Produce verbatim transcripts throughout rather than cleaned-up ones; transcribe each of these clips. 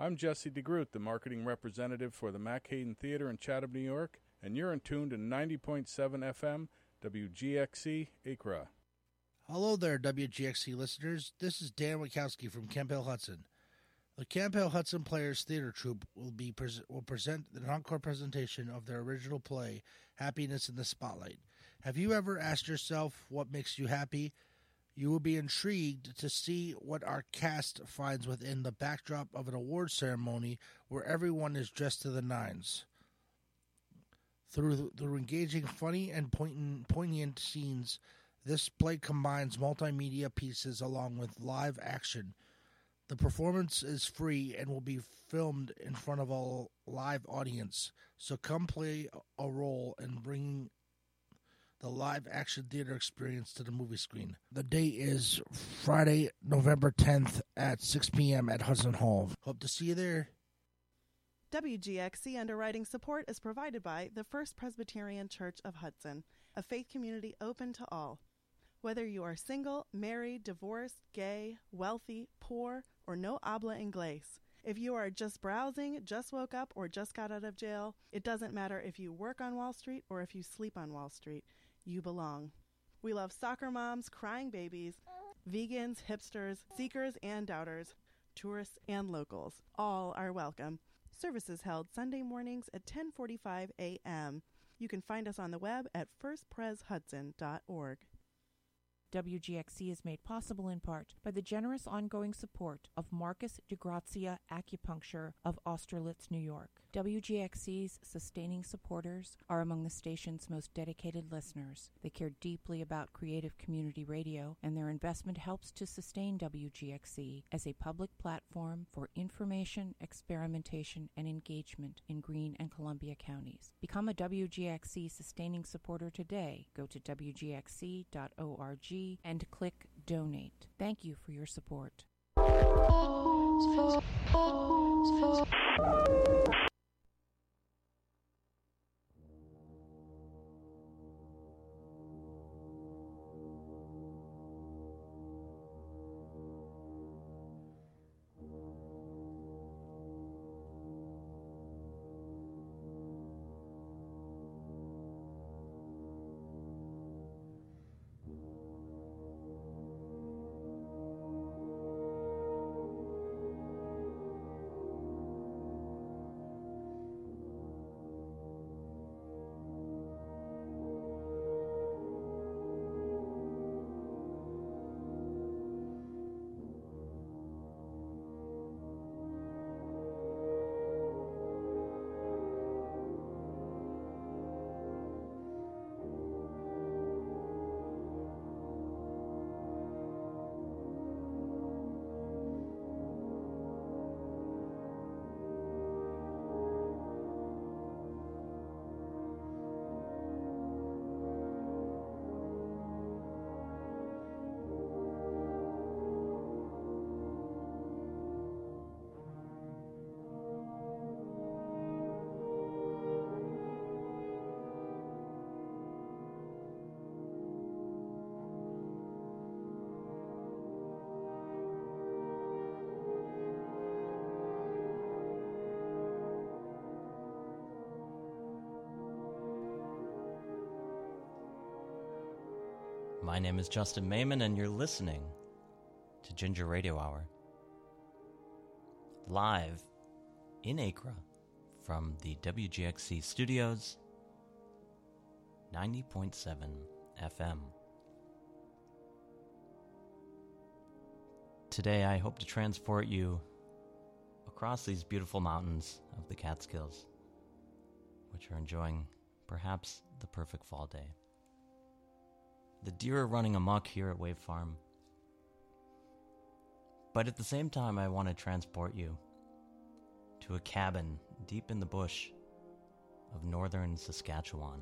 I'm Jesse DeGroot, the marketing representative for the Mack Hayden Theater in Chatham, New York, and you're in tune to ninety point seven F M, W G X C, Acra. Hello there, W G X C listeners. This is Dan Wachowski from Campbell Hudson. The Campbell Hudson Players Theater Troupe will be pres- will present an encore presentation of their original play, Happiness in the Spotlight. Have you ever asked yourself what makes you happy? You will be intrigued to see what our cast finds within the backdrop of an award ceremony where everyone is dressed to the nines. Through, through engaging, funny, and poignant, poignant scenes, this play combines multimedia pieces along with live action. The performance is free and will be filmed in front of a live audience, so come play a role in bringing the live action theater experience to the movie screen. The date is Friday, November tenth at six p.m. at Hudson Hall. Hope to see you there. W G X C underwriting support is provided by the First Presbyterian Church of Hudson, a faith community open to all. Whether you are single, married, divorced, gay, wealthy, poor, or no habla inglés, if you are just browsing, just woke up, or just got out of jail, it doesn't matter if you work on Wall Street or if you sleep on Wall Street. You belong. We love soccer moms, crying babies, vegans, hipsters, seekers and doubters, tourists and locals. All are welcome. Services held Sunday mornings at ten forty-five a.m. You can find us on the web at first pres hudson dot org. W G X C is made possible in part by the generous ongoing support of Marcus DeGrazia Acupuncture of Austerlitz, New York. W G X C's sustaining supporters are among the station's most dedicated listeners. They care deeply about creative community radio, and their investment helps to sustain W G X C as a public platform for information, experimentation, and engagement in Greene and Columbia counties. Become a W G X C sustaining supporter today. Go to w g x c dot org and click Donate. Thank you for your support. My name is Justin Mayman, and you're listening to Ginger Radio Hour, live in Acra from the W G X C studios, ninety point seven F M. Today I hope to transport you across these beautiful mountains of the Catskills, which are enjoying perhaps the perfect fall day. The deer are running amok here at Wave Farm. But at the same time, I want to transport you to a cabin deep in the bush of northern Saskatchewan.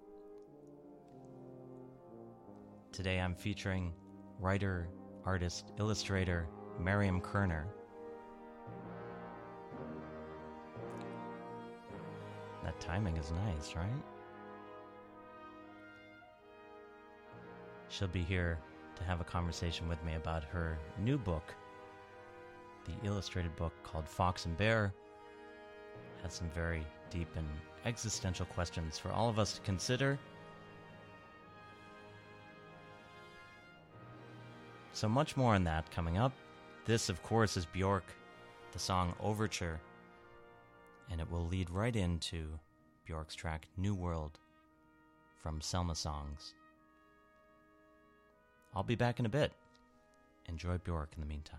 Today I'm featuring writer, artist, illustrator Miriam Kerner. That timing is nice, right? She'll be here to have a conversation with me about her new book, the illustrated book called Fox and Bear has some very deep and existential questions for all of us to consider. So much more on that coming up. This, of course, is Björk, the song Overture, and it will lead right into Björk's track New World from Selma Songs. I'll be back in a bit. Enjoy Björk in the meantime.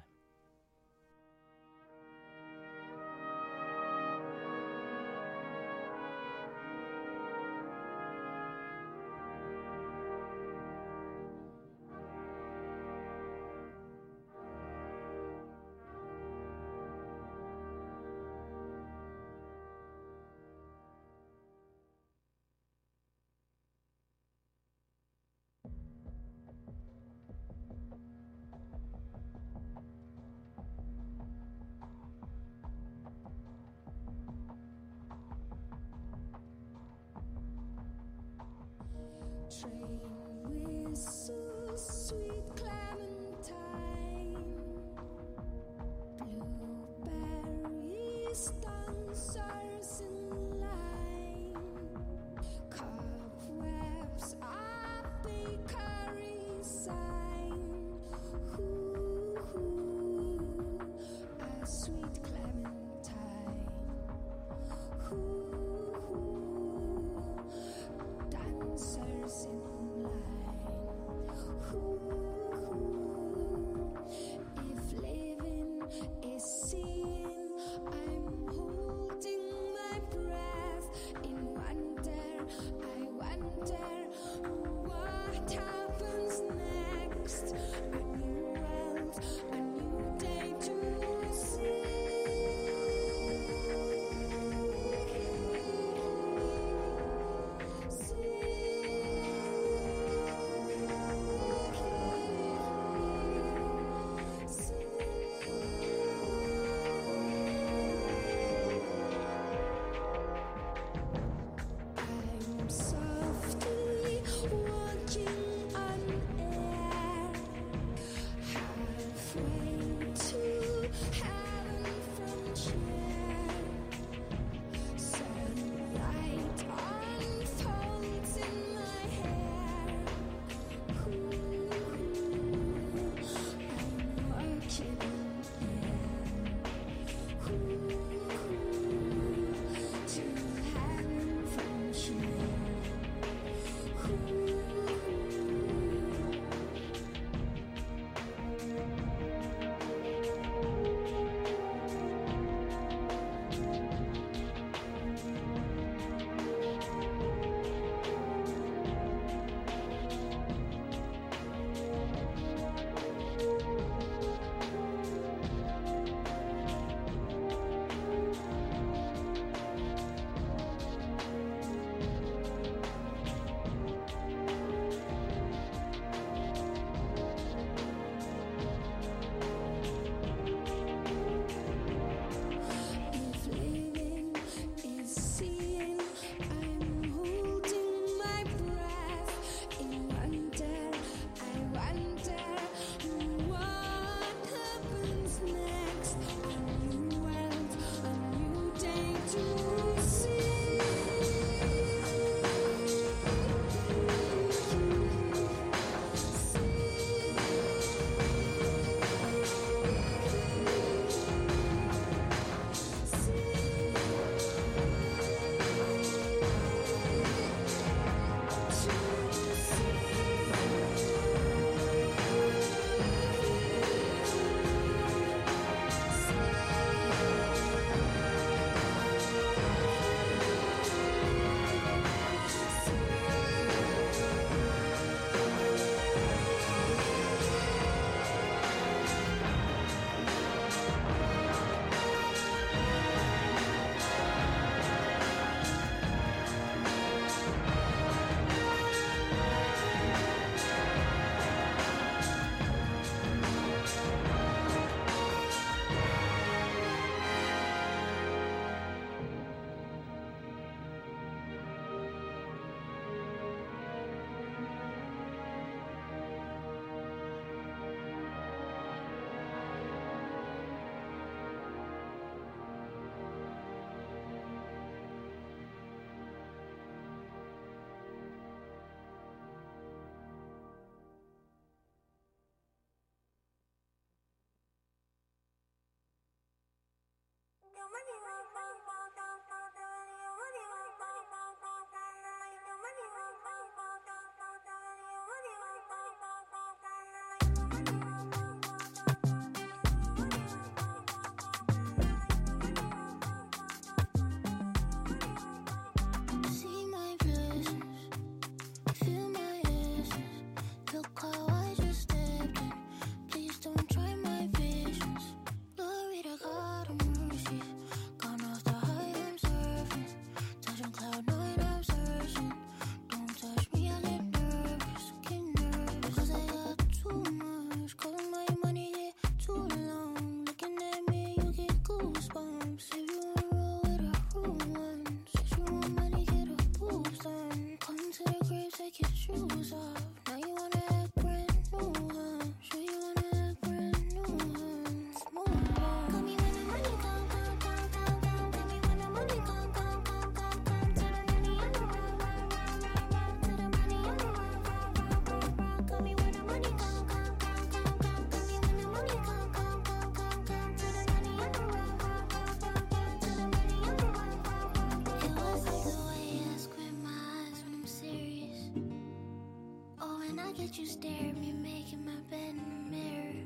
You stare at me making my bed in the mirror.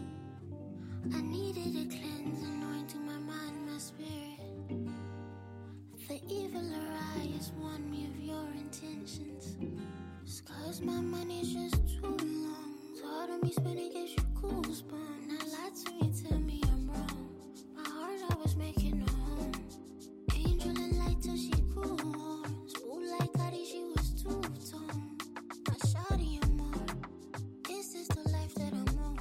I needed a cleanse, anointing my mind, my spirit. The eviler eyes warn me of your intentions. Just cause my money's just too long. So hard on me spending gives you goosebumps. Now lie to me, tell me I'm wrong. My heart I was making a home. Angel and light till she grew horns. Ooh, like Gotti, she was two-tone. My shawty and more. This is the life that I'm on.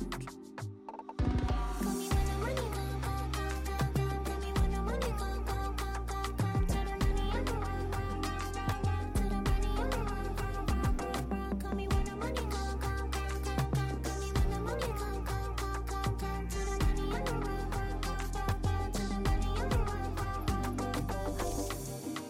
Call me when the money come, come, come, come, come. Call me when the money come, come, come, come, come. To the money I'm a run, run, run, run, run. To the money I'm a run, run, run, run, run. Call me when the money come, come, come, come, come. Call me when the money come, come, come, come, come. To the money I'm a run, run, run, run, run. To the money I'm a run, run, run, run, run.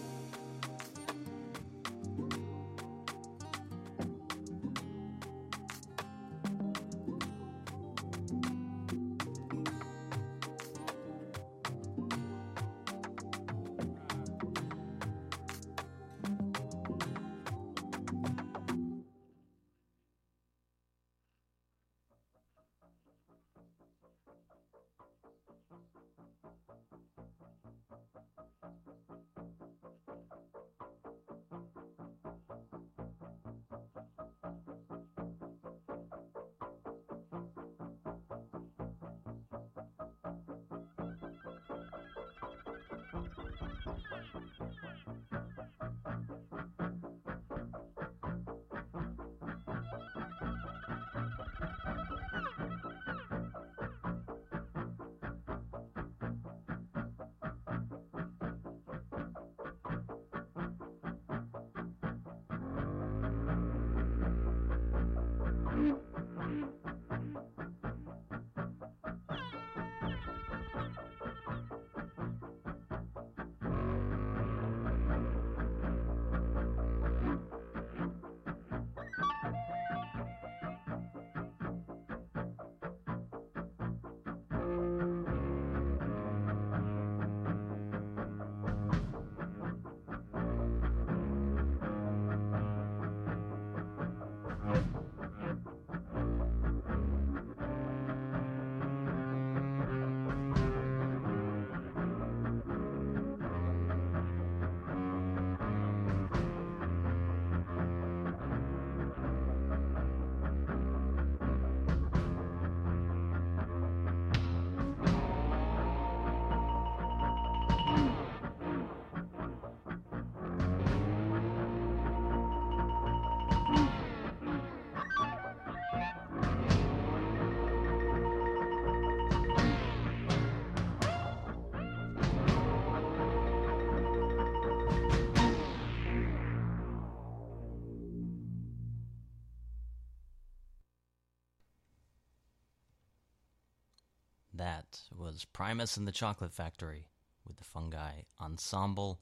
That was Primus and the Chocolate Factory with the Fungi Ensemble.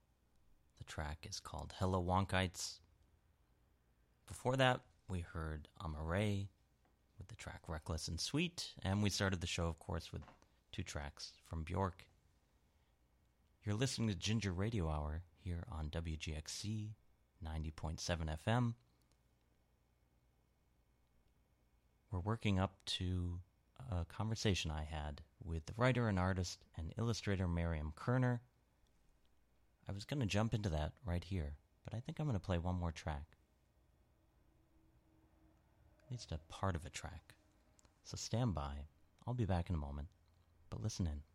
The track is called Hello Wonkites. Before that, we heard Amare with the track Reckless and Sweet, and we started the show, of course, with two tracks from Bjork. You're listening to Ginger Radio Hour here on W G X C ninety point seven F M. We're working up to a conversation I had with the writer and artist and illustrator Miriam Kerner. I was going to jump into that right here, but I think I'm going to play one more track. At least a part of a track. So stand by. I'll be back in a moment, but listen in.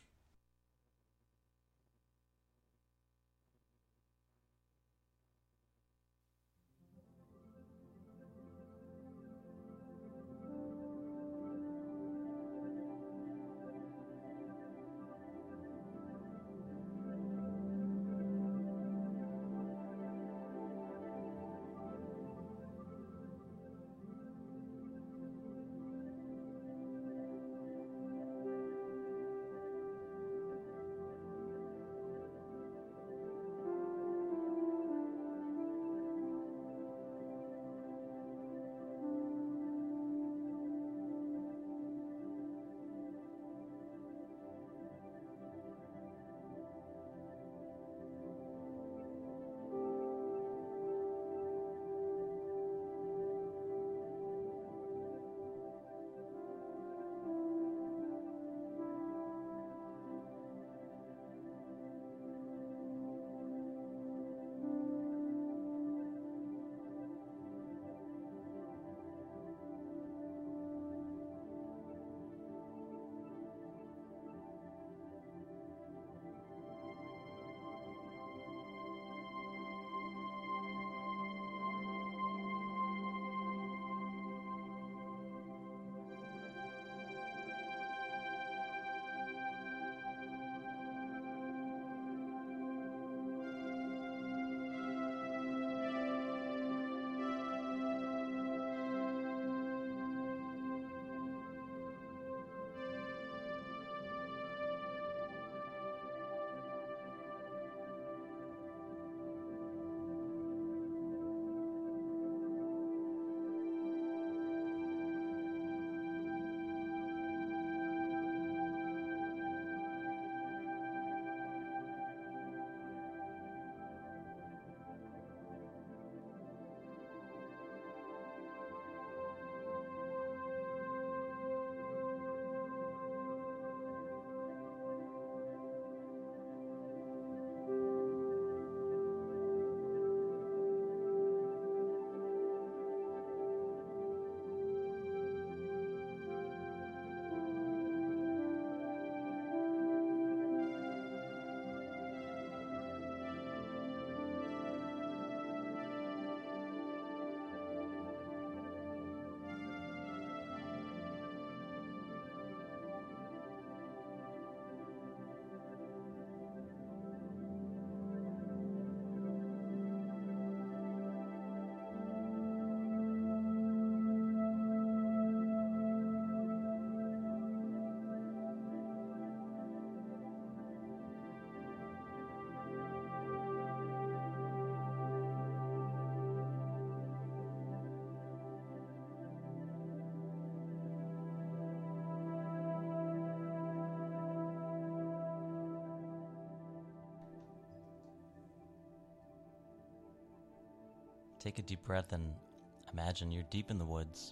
Take a deep breath and imagine you're deep in the woods,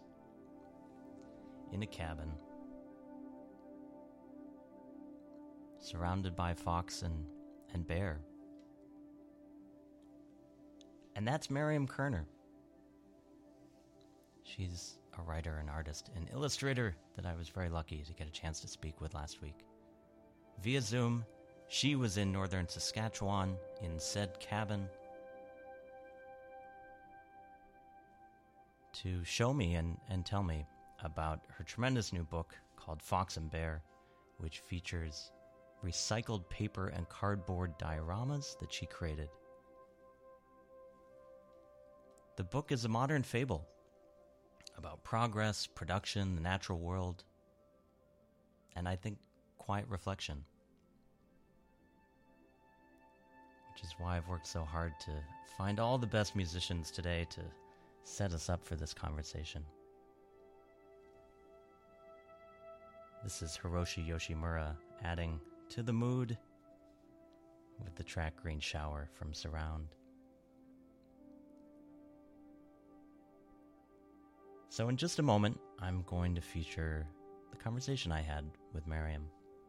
in a cabin, surrounded by fox and, and bear. And that's Miriam Kerner. She's a writer, an artist, an illustrator that I was very lucky to get a chance to speak with last week. Via Zoom, she was in northern Saskatchewan in said cabin to show me and, and tell me about her tremendous new book called Fox and Bear, which features recycled paper and cardboard dioramas that she created. The book is a modern fable about progress, production, the natural world, and I think quiet reflection. Which is why I've worked so hard to find all the best musicians today to set us up for this conversation. This is Hiroshi Yoshimura adding to the mood with the track Green Shower from Surround. So in just a moment, I'm going to feature the conversation I had with Miriam.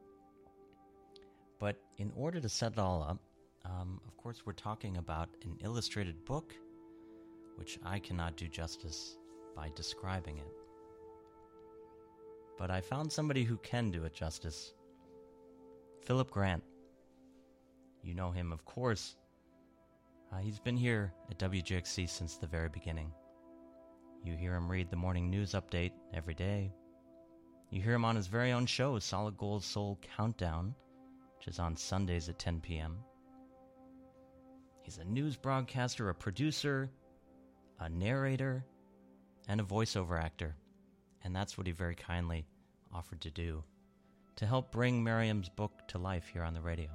But in order to set it all up, um, of course we're talking about an illustrated book, which I cannot do justice by describing it. But I found somebody who can do it justice. Philip Grant. You know him, of course. Uh, he's been here at W G X C since the very beginning. You hear him read the morning news update every day. You hear him on his very own show, Solid Gold Soul Countdown, which is on Sundays at ten p.m. He's a news broadcaster, a producer, a narrator, and a voiceover actor. And that's what he very kindly offered to do, to help bring Miriam's book to life here on the radio.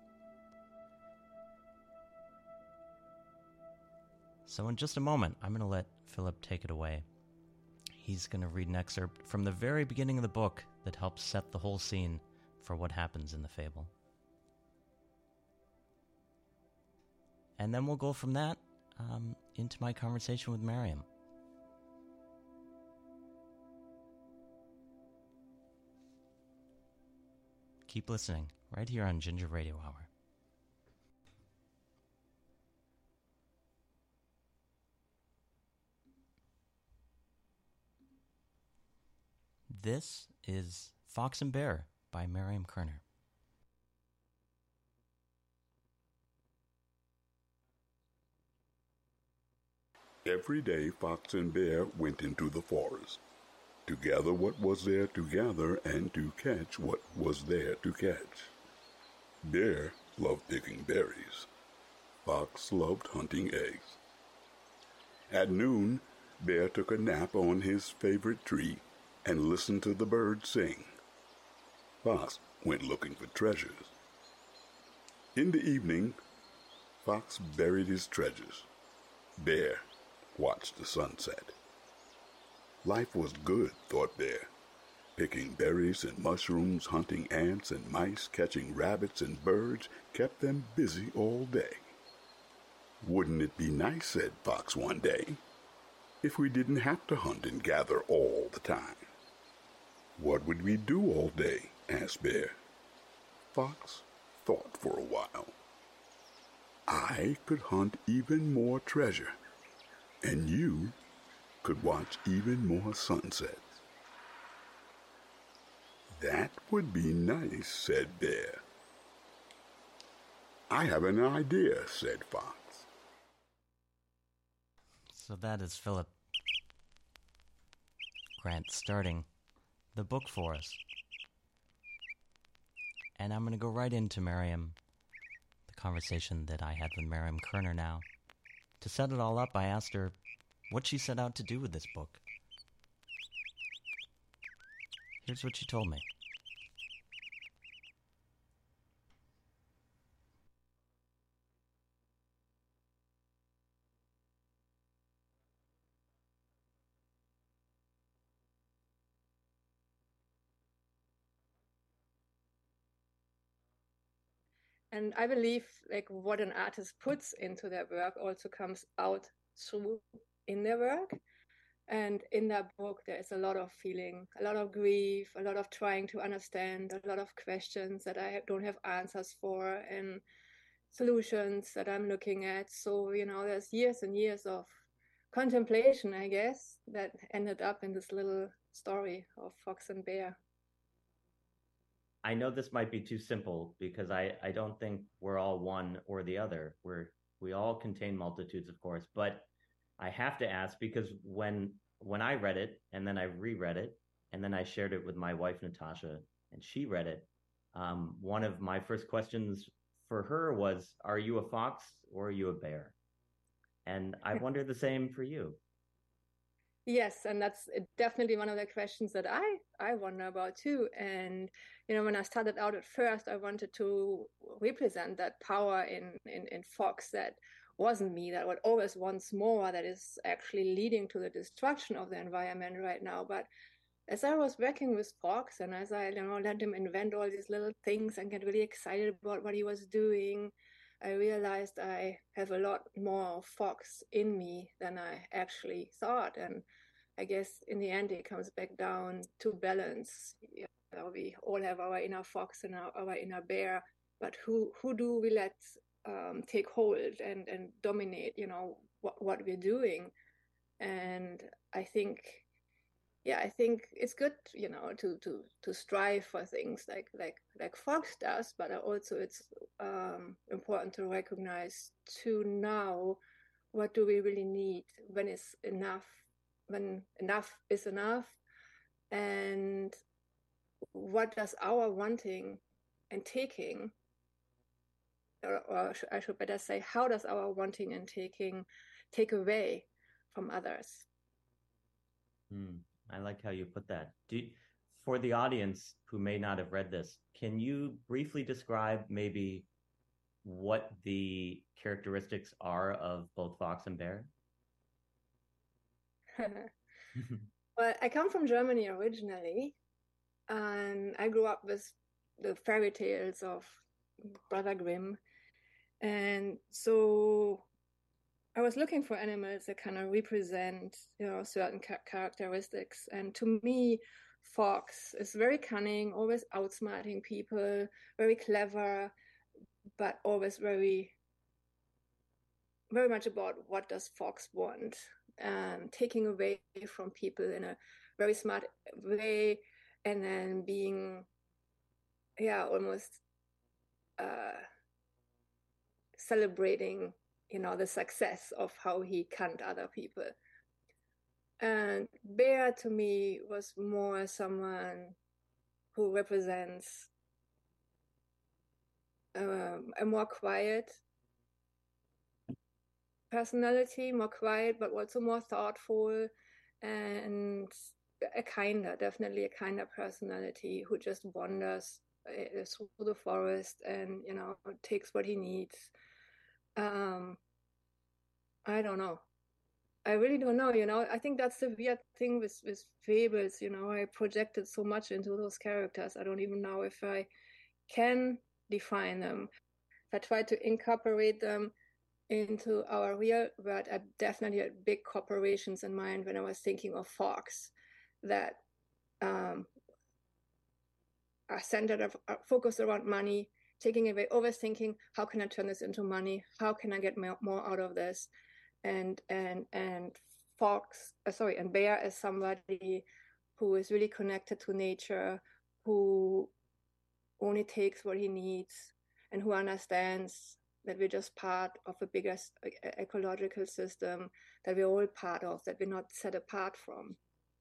So in just a moment, I'm going to let Philip take it away. He's going to read an excerpt from the very beginning of the book that helps set the whole scene for what happens in the fable. And then we'll go from that um, into my conversation with Miriam. Keep listening right here on Ginger Radio Hour. This is Fox and Bear by Miriam Kerner. Every day Fox and Bear went into the forest to gather what was there to gather and to catch what was there to catch. Bear loved picking berries. Fox loved hunting eggs. At noon, Bear took a nap on his favorite tree and listened to the birds sing. Fox went looking for treasures. In the evening, Fox buried his treasures. Bear watched the sunset. Life was good, thought Bear, picking berries and mushrooms, hunting ants and mice, catching rabbits and birds, kept them busy all day. Wouldn't it be nice, said Fox one day, if we didn't have to hunt and gather all the time? What would we do all day? Asked Bear. Fox thought for a while. I could hunt even more treasure, and you could watch even more sunsets. That would be nice, said Bear. I have an idea, said Fox. So that is Philip Grant starting the book for us. And I'm going to go right into Miriam, the conversation that I had with Miriam Kerner now. To set it all up, I asked her what she set out to do with this book. Here's what she told me. And I believe like what an artist puts into their work also comes out through in their work. And in that book, there is a lot of feeling, a lot of grief, a lot of trying to understand, a lot of questions that I don't have answers for, and solutions that I'm looking at. So, you know, there's years and years of contemplation, I guess, that ended up in this little story of Fox and Bear. I know this might be too simple because I, I don't think we're all one or the other. We're we all contain multitudes, of course, but I have to ask because when when I read it and then I reread it and then I shared it with my wife Natasha and she read it, um, one of my first questions for her was, "Are you a fox or are you a bear?" And I wonder the same for you. Yes, and that's definitely one of the questions that I, I wonder about too. And, you know, when I started out at first, I wanted to represent that power in, in, in Fox that wasn't me, that what always wants more, that is actually leading to the destruction of the environment right now. But as I was working with Fox and as I, you know, let him invent all these little things and get really excited about what he was doing, I realized I have a lot more fox in me than I actually thought. And I guess in the end, it comes back down to balance. You know, we all have our inner fox and our, our inner bear, but who, who do we let um, take hold and, and dominate, you know, what, what we're doing? And I think, yeah, I think it's good, you know, to, to, to strive for things like, like, like Fox does, but also it's um, important to recognize to now, what do we really need when it's enough, when enough is enough, and what does our wanting and taking, or, or I should better say, how does our wanting and taking take away from others? Hmm. I like how you put that. Do, for the audience who may not have read this, can you briefly describe maybe what the characteristics are of both fox and bear? Well, I come from Germany originally, and I grew up with the fairy tales of Brother Grimm. And so I was looking for animals that kind of represent, you know, certain ca- characteristics. And to me, fox is very cunning, always outsmarting people, very clever, but always very, very much about what does fox want, um, taking away from people in a very smart way, and then being, yeah, almost uh, celebrating, you know, the success of how he conned other people. And bear to me was more someone who represents um, a more quiet personality, more quiet, but also more thoughtful, and a kinder, definitely a kinder personality who just wanders uh, through the forest and, you know, takes what he needs. Um, I don't know. I really don't know, you know. I think that's the weird thing with, with fables, you know. I projected so much into those characters. I don't even know if I can define them. If I try to incorporate them into our real world, I definitely had big corporations in mind when I was thinking of fox that um, are centered, are focused around money, taking away, always thinking, how can I turn this into money? How can I get more out of this? And and and fox, uh, sorry, and bear is somebody who is really connected to nature, who only takes what he needs, and who understands that we're just part of a bigger ecological system, that we're all part of, that we're not set apart from.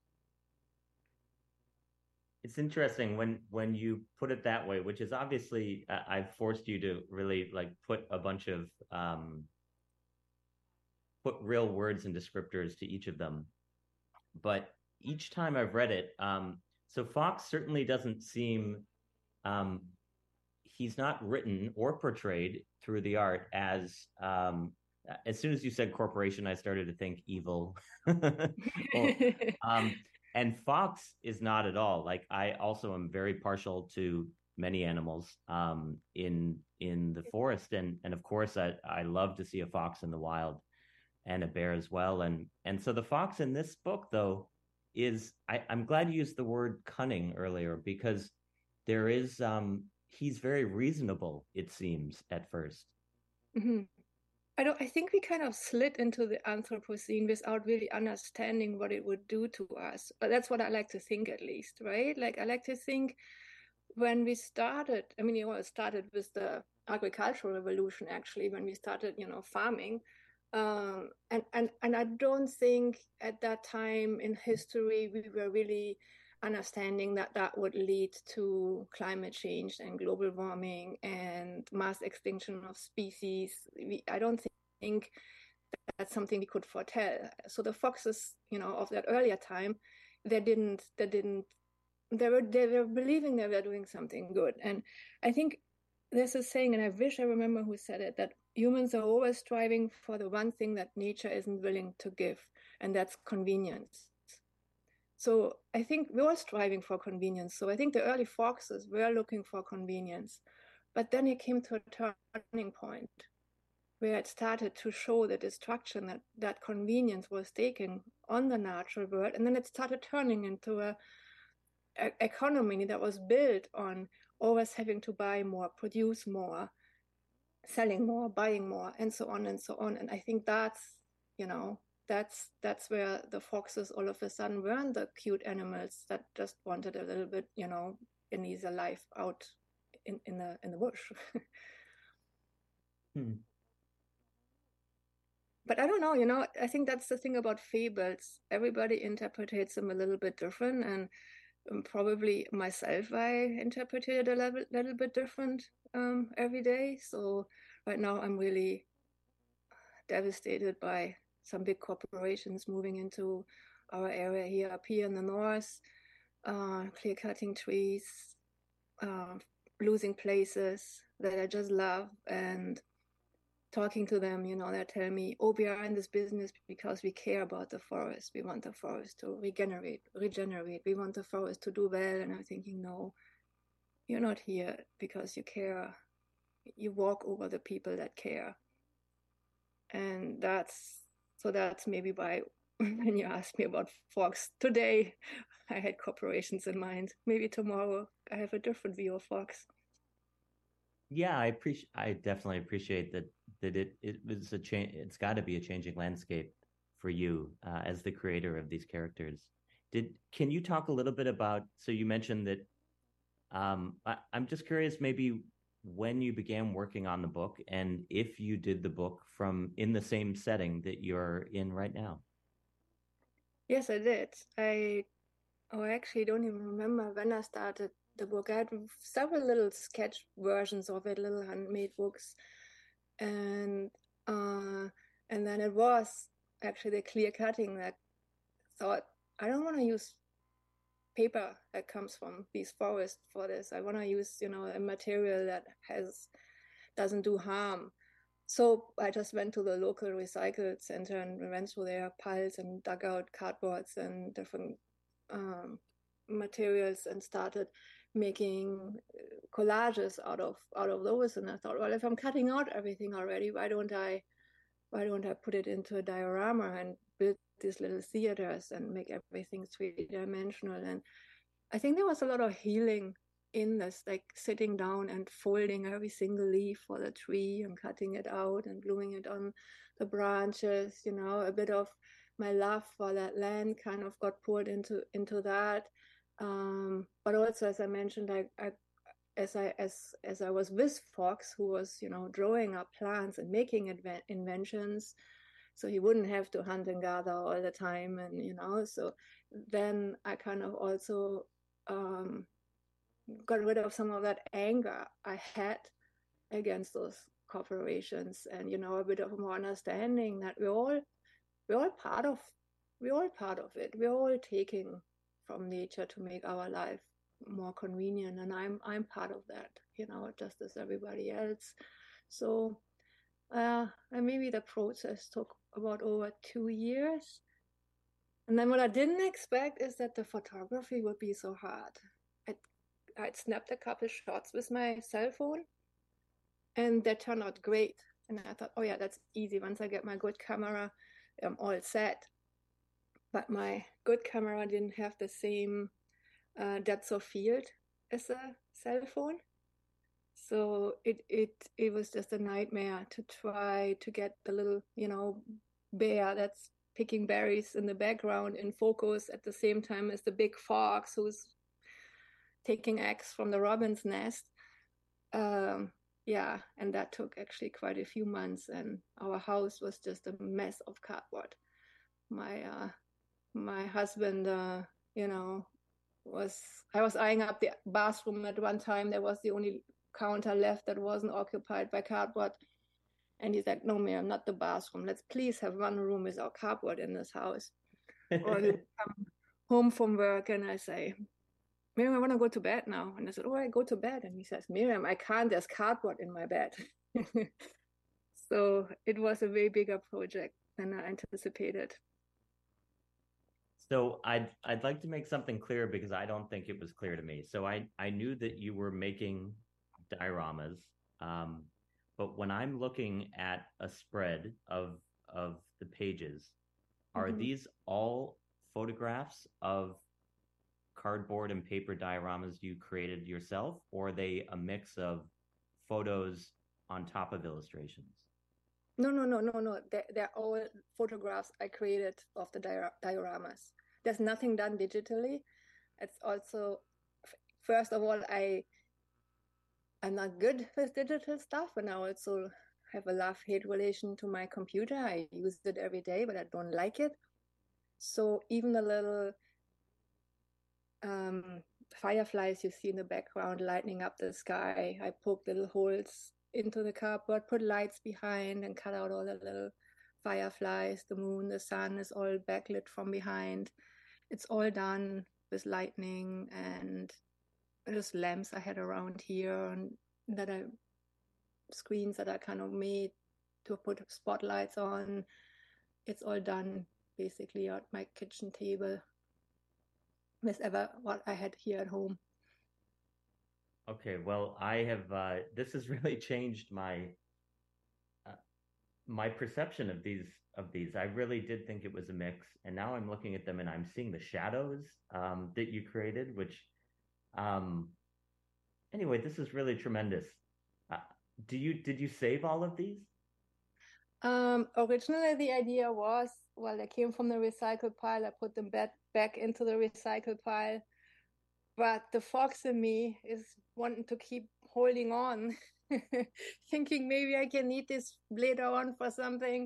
It's interesting when when you put it that way, which is obviously uh, I've forced you to really like put a bunch of um, put real words and descriptors to each of them. But each time I've read it, um, so Fox certainly doesn't seem, um, he's not written or portrayed through the art as, um, as soon as you said corporation, I started to think evil. well, um, and Fox is not at all. Like, I also am very partial to many animals um, in in the forest. And, and of course, I, I love to see a fox in the wild, and a bear as well. And and so the fox in this book, though, is, I, I'm glad you used the word cunning earlier, because there is, um, he's very reasonable, it seems, at first. Mm-hmm. I don't. I think we kind of slid into the Anthropocene without really understanding what it would do to us. But that's what I like to think, at least, right? Like, I like to think when we started, I mean, you know, it started with the agricultural revolution, actually, when we started, you know, farming. Um, and, and, and I don't think at that time in history we were really understanding that that would lead to climate change and global warming and mass extinction of species. We, I don't think that's something we could foretell. So the foxes, you know, of that earlier time, they didn't, they didn't, they were, they were believing they were doing something good. And I think there's a saying, and I wish I remember who said it, that humans are always striving for the one thing that nature isn't willing to give, and that's convenience. So I think we're all striving for convenience. So I think the early foxes were looking for convenience. But then it came to a turning point where it started to show the destruction that that convenience was taking on the natural world. And then it started turning into a, a economy that was built on always having to buy more, produce more, selling more, buying more, and so on and so on. And I think that's, you know, that's that's where the foxes all of a sudden weren't the cute animals that just wanted a little bit, you know, an easier life out in, in the in the bush. hmm. But I don't know, you know, I think that's the thing about fables. Everybody interprets them a little bit different, and um, probably myself, I interpreted it a little, little bit different um, every day. So right now I'm really devastated by some big corporations moving into our area here, up here in the north, uh, clear cutting trees, uh, losing places that I just love, and talking to them, you know, they tell me, oh, we are in this business because we care about the forest. We want the forest to regenerate, regenerate. We want the forest to do well. And I'm thinking, no, you're not here because you care. You walk over the people that care. And that's, so that's maybe why when you ask me about fox today, I had corporations in mind. Maybe tomorrow I have a different view of fox. Yeah, I appreciate. I definitely appreciate that. That it it was a change. It's got to be a changing landscape for you uh, as the creator of these characters. Did can you talk a little bit about? So you mentioned that. Um, I, I'm just curious, maybe when you began working on the book, and if you did the book from in the same setting that you're in right now. Yes, I did. I oh, I actually don't even remember when I started the book. I had several little sketch versions of it, little handmade books, and uh, and then it was actually the clear cutting that thought, I don't want to use paper that comes from these forests for this. I want to use, you know, a material that has doesn't do harm. So I just went to the local recycle center and went through their piles and dug out cardboards and different um, materials and started making collages out of out of those. And I thought, well, if I'm cutting out everything already, why don't I why don't I put it into a diorama and build these little theaters and make everything three-dimensional? And I think there was a lot of healing in this, like sitting down and folding every single leaf for the tree and cutting it out and gluing it on the branches. You know, a bit of my love for that land kind of got poured into into that. Um, but also, as I mentioned, I, I as I as as I was with Fox, who was, you know, drawing up plants and making adve- inventions, so he wouldn't have to hunt and gather all the time, and you know, so then I kind of also um, got rid of some of that anger I had against those corporations, and you know, a bit of more understanding that we're all we're all part of we're all part of it. We're all taking from nature to make our life more convenient, and I'm I'm part of that, you know, just as everybody else. So uh, and maybe the process took about over two years. And then what I didn't expect is that the photography would be so hard. I'd, I'd snapped a couple shots with my cell phone, and that turned out great. And I thought, oh yeah, that's easy. Once I get my good camera, I'm all set. But my good camera didn't have the same uh, depth of field as a cell phone. So it, it it was just a nightmare to try to get the little, you know, bear that's picking berries in the background in focus at the same time as the big fox who's taking eggs from the robin's nest. Um, yeah, and that took actually quite a few months, and our house was just a mess of cardboard. My uh, my husband, uh, you know, was I was eyeing up the bathroom at one time. There was the only counter left that wasn't occupied by cardboard, and he's like, "No, Miriam, not the bathroom. Let's please have one room without cardboard in this house." Or he would come home from work, and I say, "Miriam, I want to go to bed now." And I said, "Oh, I go to bed." And he says, "Miriam, I can't. There's cardboard in my bed." So it was a way bigger project than I anticipated. So I'd I'd like to make something clear because I don't think it was clear to me. So I I knew that you were making dioramas. Um, but when I'm looking at a spread of of the pages, are Mhm. these all photographs of cardboard and paper dioramas you created yourself, or are they a mix of photos on top of illustrations? No, no, no, no, no. They're, they're all photographs I created of the dior- dioramas. There's nothing done digitally. It's also, f- first of all, I I'm not good with digital stuff, and I also have a love-hate relation to my computer. I use it every day, but I don't like it. So even the little um, fireflies you see in the background lighting up the sky, I poked little holes into the cardboard, put lights behind, and cut out all the little fireflies. The moon, the sun is all backlit from behind. It's all done with lightning and just lamps I had around here, and that I screens that I kind of made to put spotlights on. It's all done basically at my kitchen table with ever what I had here at home. Okay, well, I have uh, this has really changed my uh, my perception of these of these. I really did think it was a mix, and now I'm looking at them and I'm seeing the shadows um, that you created, which um, anyway, this is really tremendous. Uh, do you did you save all of these? Um, originally, the idea was, well, they came from the recycle pile. I put them back back into the recycle pile, but the fox in me is wanting to keep holding on, thinking maybe I can need this later on for something.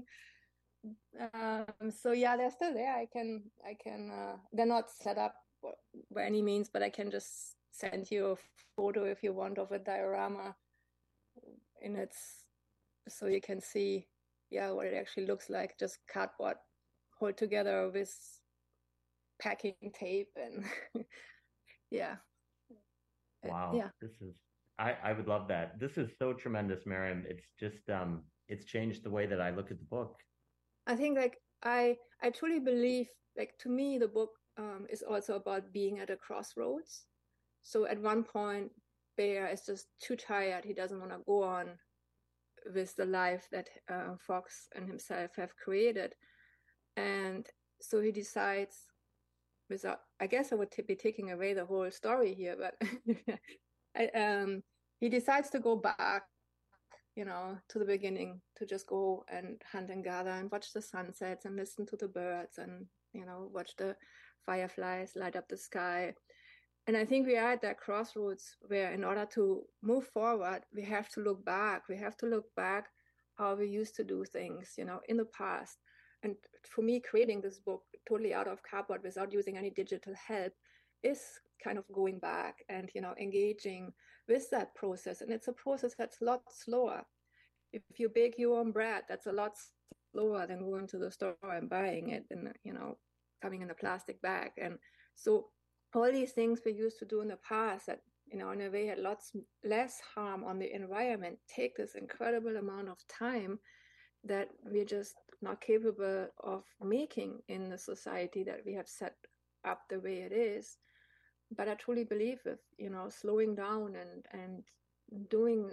Um, so yeah, they're still there. I can, I can. Uh, they're not set up by any means, but I can just send you a photo if you want of a diorama in its, so you can see, yeah, what it actually looks like. Just cardboard hold together with packing tape and yeah. Wow, Yeah. this is I I would love that. This is so tremendous, Miriam. It's just um it's changed the way that I look at the book. I think like I I truly believe, like, to me the book um, is also about being at a crossroads. So at one point Bear is just too tired. He doesn't want to go on with the life that uh, Fox and himself have created. And so he decides, without, I guess I would t- be taking away the whole story here, but I, um, he decides to go back, you know, to the beginning, to just go and hunt and gather and watch the sunsets and listen to the birds and, you know, watch the fireflies light up the sky. And I think we are at that crossroads where, in order to move forward, we have to look back. We have to look back how we used to do things, you know, in the past. And for me, creating this book totally out of cardboard without using any digital help is kind of going back and, you know, engaging with that process. And it's a process that's a lot slower. If you bake your own bread, that's a lot slower than going to the store and buying it and, you know, coming in a plastic bag. And so all these things we used to do in the past that, you know, in a way had lots less harm on the environment take this incredible amount of time that we're just not capable of making in the society that we have set up the way it is. But I truly believe if, you know, slowing down and and doing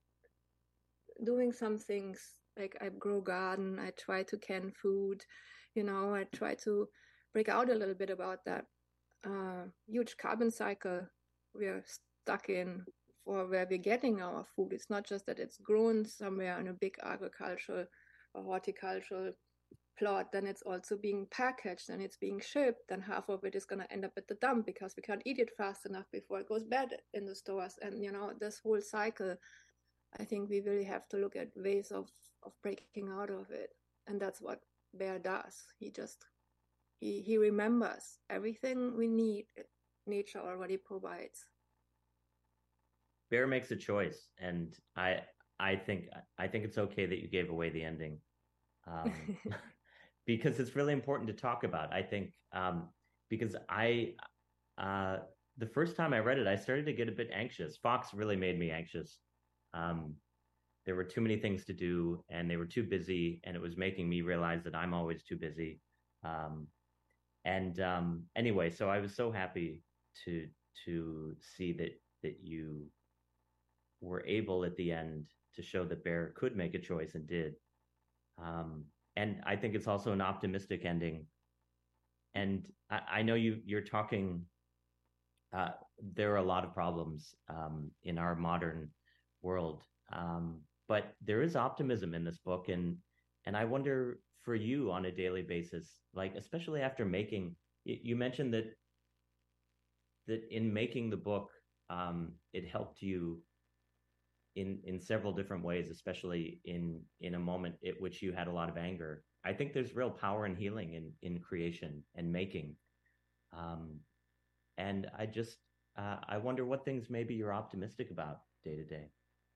doing some things, like I grow garden, I try to can food, you know, I try to break out a little bit about that uh, huge carbon cycle we're stuck in for where we're getting our food. It's not just that it's grown somewhere in a big agricultural or horticultural plot, then it's also being packaged and it's being shipped, and half of it is going to end up at the dump because we can't eat it fast enough before it goes bad in the stores. And, you know, this whole cycle, I think we really have to look at ways of, of breaking out of it. And that's what Bear does. He just He, he remembers everything we need, nature already provides. Bear makes a choice, and I I think I think it's okay that you gave away the ending, um, because it's really important to talk about. I think um, because I uh, the first time I read it, I started to get a bit anxious. Fox really made me anxious. Um, there were too many things to do, and they were too busy, and it was making me realize that I'm always too busy. Um, And um, anyway, so I was so happy to to see that that you were able at the end to show that Bear could make a choice and did. Um, and I think it's also an optimistic ending. And I, I know you, you're talking, uh, there are a lot of problems um, in our modern world, um, but there is optimism in this book. And, and I wonder for you on a daily basis, like, especially after making, you mentioned that, that in making the book, um, it helped you in, in several different ways, especially in, in a moment at which you had a lot of anger. I think there's real power and healing in, in creation and making. Um, and I just, uh, I wonder what things maybe you're optimistic about day to day.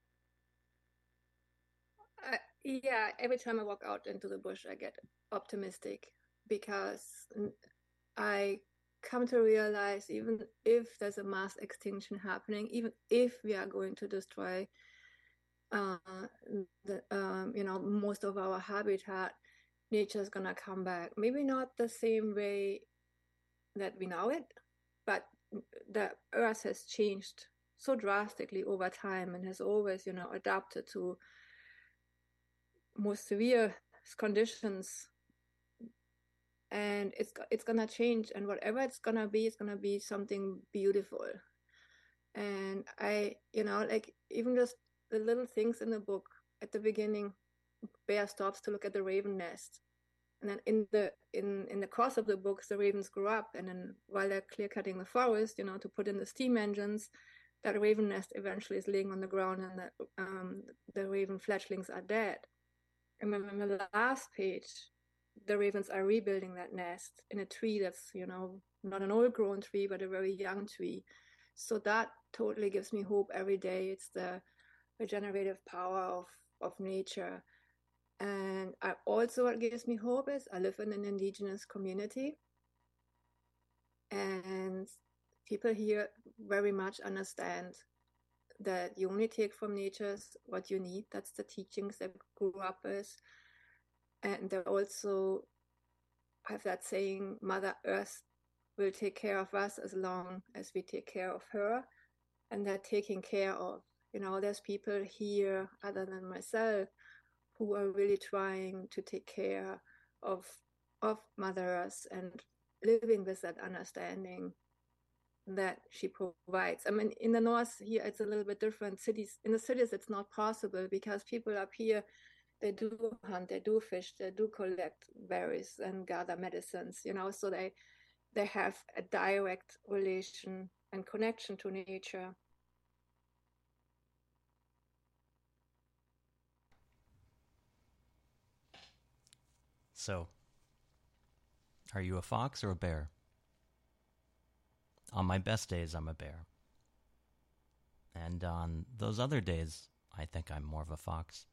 Uh, yeah, every time I walk out into the bush, I get optimistic because I come to realize even if there's a mass extinction happening, even if we are going to destroy, uh, the, um, you know, most of our habitat, nature's gonna come back. Maybe not the same way that we know it, but the earth has changed so drastically over time and has always, you know, adapted to more severe conditions. And it's it's gonna change, and whatever it's gonna be, it's gonna be something beautiful. And I, you know, like even just the little things in the book at the beginning, Bear stops to look at the raven nest, and then in the in in the course of the books, the ravens grow up, and then while they're clear cutting the forest, you know, to put in the steam engines, that raven nest eventually is laying on the ground, and that um, the raven fledglings are dead. And then in the last page, the ravens are rebuilding that nest in a tree that's, you know, not an old grown tree, but a very young tree. So that totally gives me hope every day. It's the regenerative power of, of nature. And I also, what gives me hope is I live in an indigenous community, and people here very much understand that you only take from nature what you need. That's the teachings they grew up with. And they also have that saying, Mother Earth will take care of us as long as we take care of her. And they're taking care of, you know, there's people here other than myself who are really trying to take care of, of Mother Earth and living with that understanding that she provides. I mean, in the north here, it's a little bit different. Cities, in the cities, it's not possible because people up here, they do hunt, they do fish, they do collect berries and gather medicines, you know, so they they have a direct relation and connection to nature. So, are you a fox or a bear? On my best days, I'm a bear. And on those other days, I think I'm more of a fox.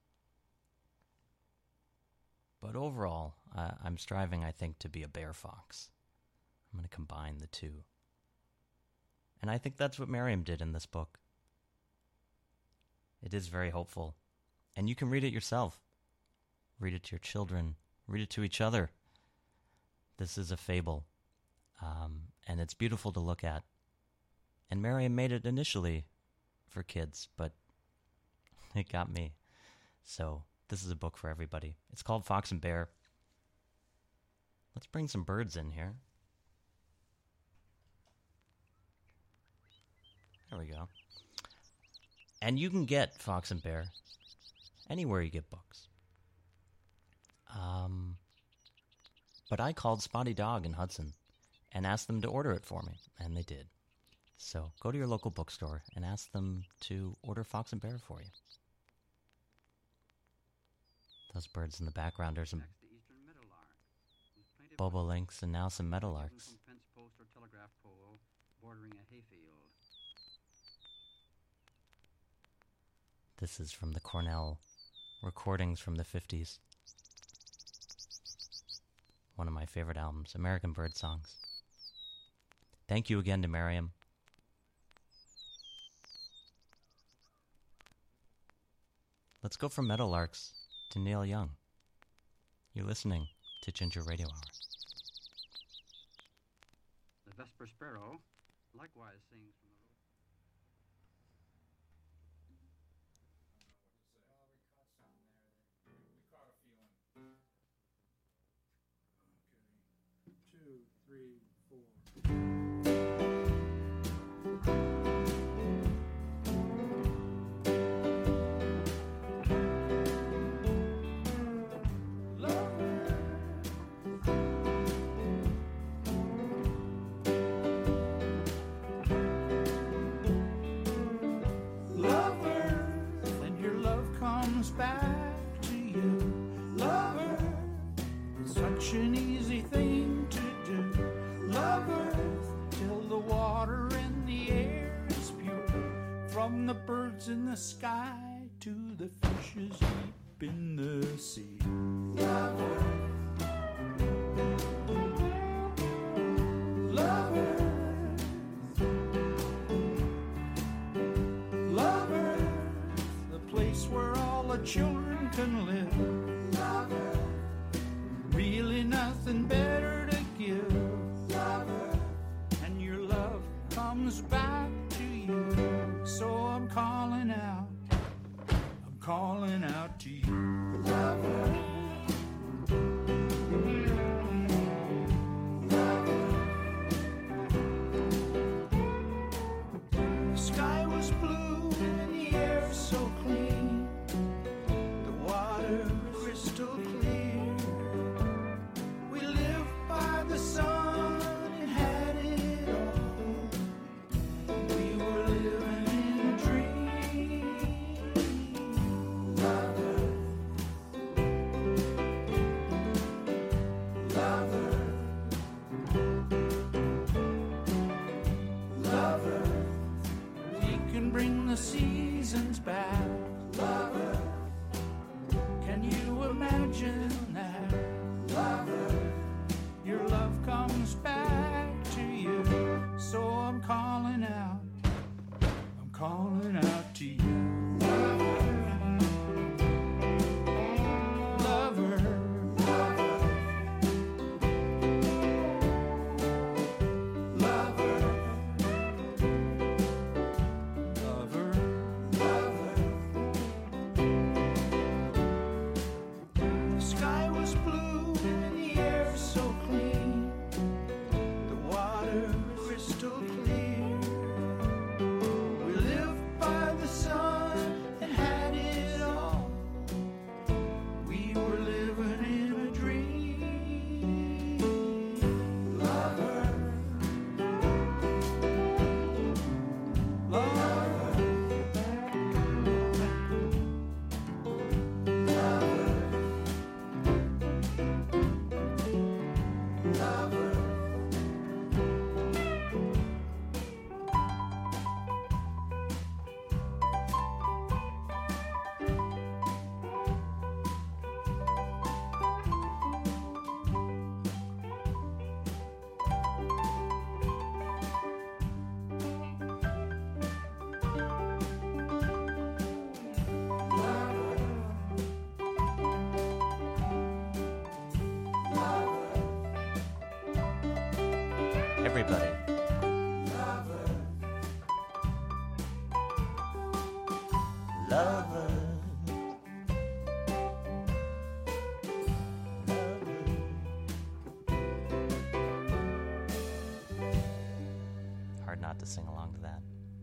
But overall, uh, I'm striving, I think, to be a bear fox. I'm going to combine the two. And I think that's what Miriam did in this book. It is very hopeful. And you can read it yourself. Read it to your children. Read it to each other. This is a fable. Um, and it's beautiful to look at. And Miriam made it initially for kids, but it got me. So this is a book for everybody. It's called Fox and Bear. Let's bring some birds in here. There we go. And you can get Fox and Bear anywhere you get books. Um, but I called Spotty Dog in Hudson and asked them to order it for me, and they did. So go to your local bookstore and ask them to order Fox and Bear for you. Those birds in the background are some bobolinks and now some meadowlarks. This is from the Cornell recordings from the fifties. One of my favorite albums, American Bird Songs. Thank you again to Miriam. Let's go from meadowlarks to Neil Young. You're listening to Ginger Radio Hour. The Vesper Sparrow likewise sings from the three, four. Back to you, lover. It's such an easy thing to do, lover. Till the water and the air is pure, from the birds in the sky to the fishes deep in the sea, lover. Lover, lover, the place where all the children can live, lover. Really nothing better to give, lover. And your love comes back to you. So I'm calling out, I'm calling out to you, lover. The sky was blue and the air so clean, the water crystal clear. We lived by the sun and had it all. We were living in a dream, lover. Lover, lover. We can bring the seasons back, lover. Can you imagine that, lover? Your love comes back to you. So I'm calling out, I'm calling out to you, lover. Lover, lover, lover, lover, lover. The sky was blue and the air so clean, the water crystal clear. We lived by the sun and had it all. We were living in a dream, lover. Lover, lover, lover. Everybody. Lover. Hard not to sing along to that.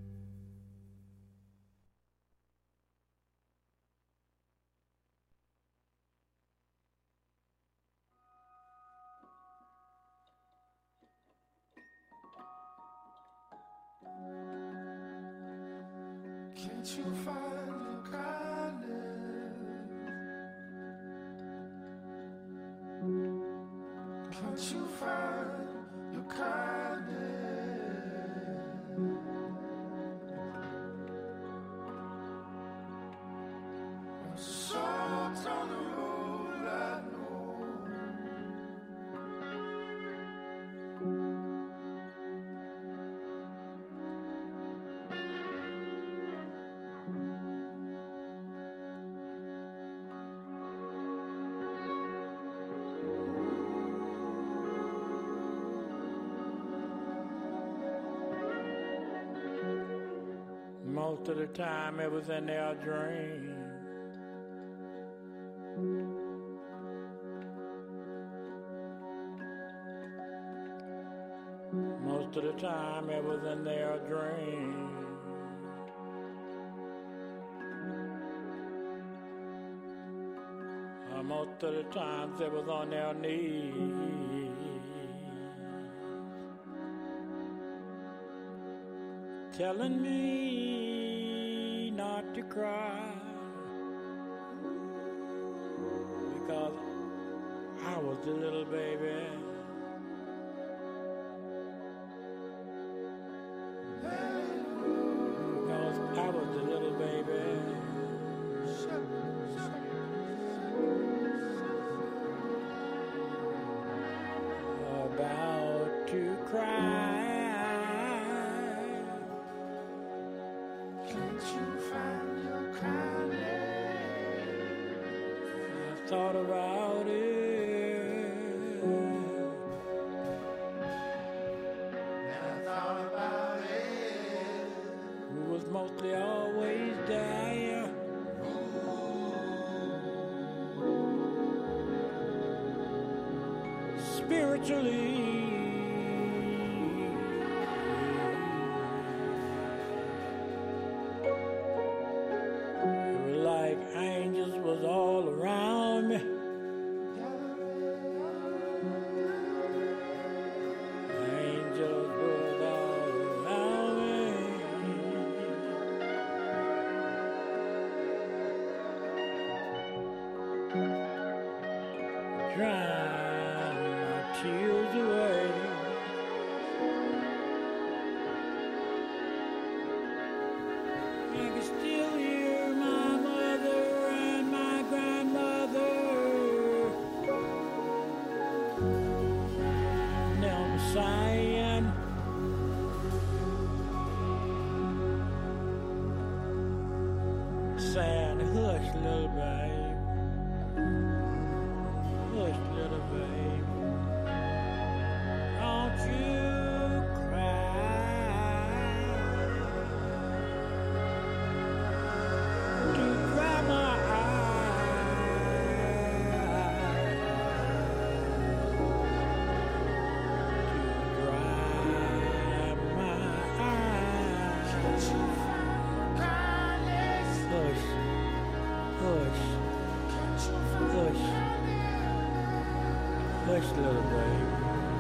Can't you find your kindness? Can't you find your kindness? Salt on the road, I know. Most of the time it was in their dream. Most of the time it was in their dream. Uh, most of the times it was on their knees. Telling me not to cry because I was the little baby. Because I was the little baby. About to cry. Can't you find your crying? I thought about it. I thought about it. Who was mostly always there. Spiritually. Angels was all around me. Angels was all around me. Drying my tears away. I can still hear my mother and my grandmother. Them sighing. Saying, hush, little babe. Hush, little babe. Don't you cry. To dry my hush, little babe.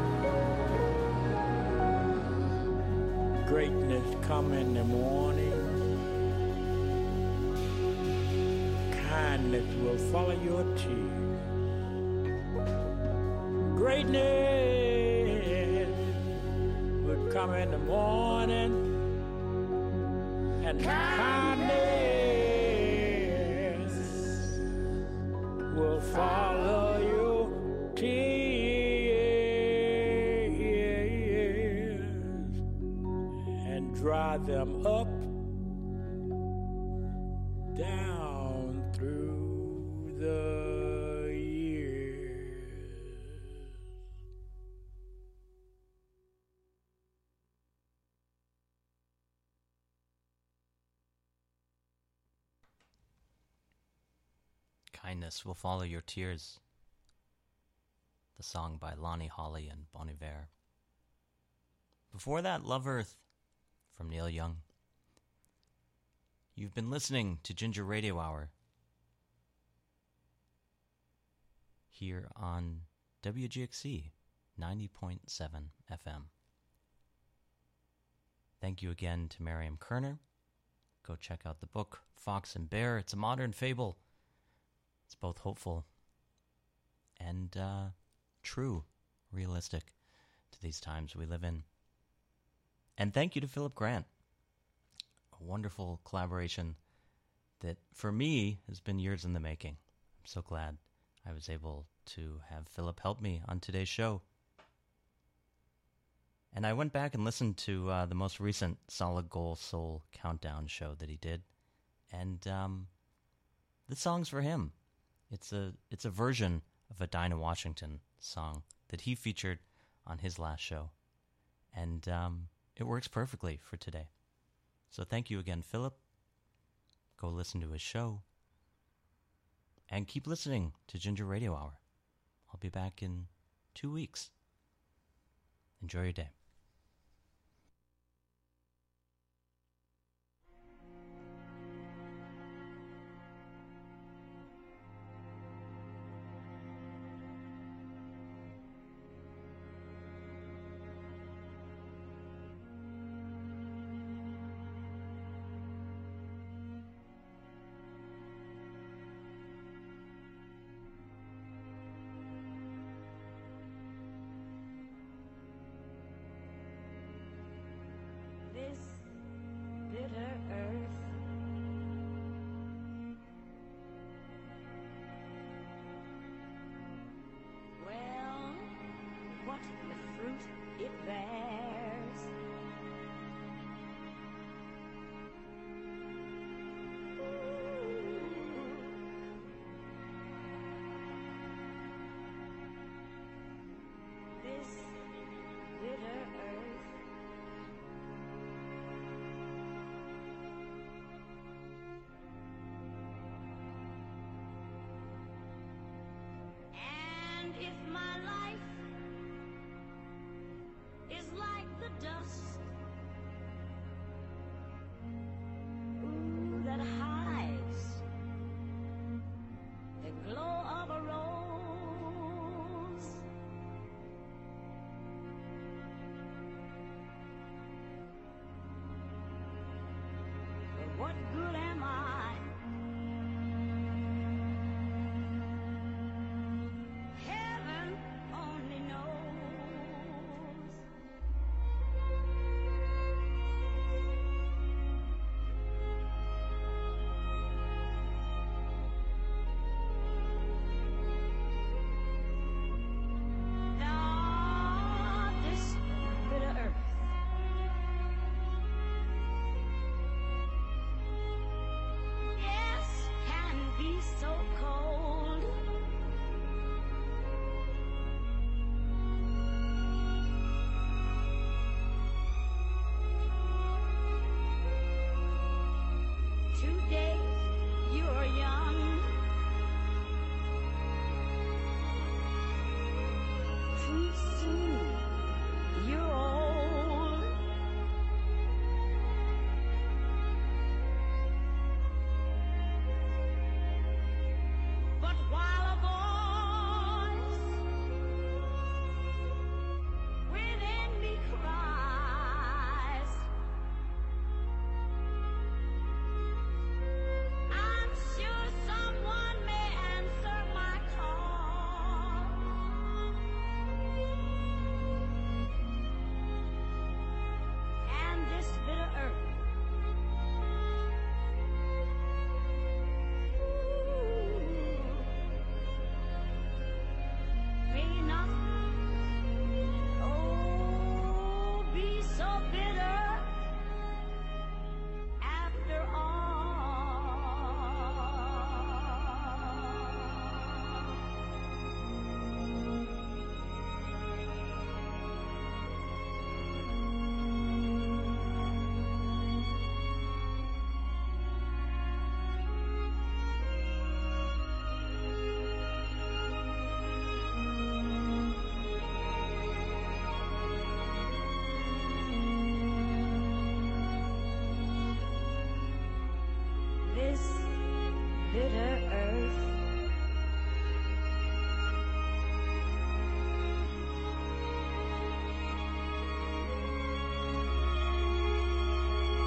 Greatness come in the morning. Kindness will follow your tears. Greatness will come in the morning. And kindness will follow your tears and dry them up, down through the years. Kindness Will Follow Your Tears. The song by Lonnie Holly and Bon Iver. Before that, Love Earth from Neil Young. You've been listening to Ginger Radio Hour here on W G X C ninety point seven F M. Thank you again to Miriam Kerner. Go check out the book, Fox and Bear. It's a modern fable. It's both hopeful and uh, true, realistic to these times we live in. And thank you to Philip Grant. A wonderful collaboration that, for me, has been years in the making. I'm so glad I was able to have Philip help me on today's show. And I went back and listened to uh, the most recent Solid Gold Soul Countdown show that he did. And um, the song's for him. It's a it's a version of a Dinah Washington song that he featured on his last show. And um, it works perfectly for today. So thank you again, Philip. Go listen to his show. And keep listening to Ginger Radio Hour. I'll be back in two weeks. Enjoy your day. kiss.